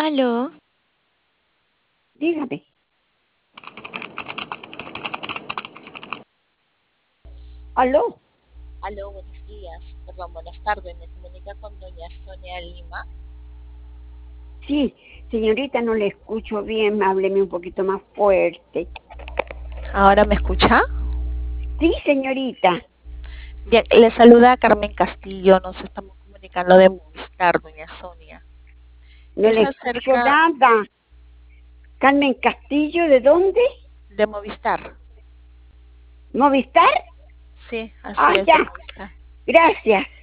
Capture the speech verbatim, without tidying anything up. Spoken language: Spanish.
Aló, Dígame. ¿Aló? Aló, buenos días. Perdón, buenas tardes. Me comunica con doña Sonia Lima. Sí, señorita, no le escucho bien. Hábleme un poquito más fuerte. ¿Ahora me escucha? Sí, señorita. Bien, le saluda Carmen Castillo. Nos estamos comunicando de Movistar, doña Sonia. No Es le escucho acerca nada. Carmen Castillo, ¿de dónde? de Movistar. ¿Movistar? Sí, así Ah, es, de ya. Movistar. Gracias.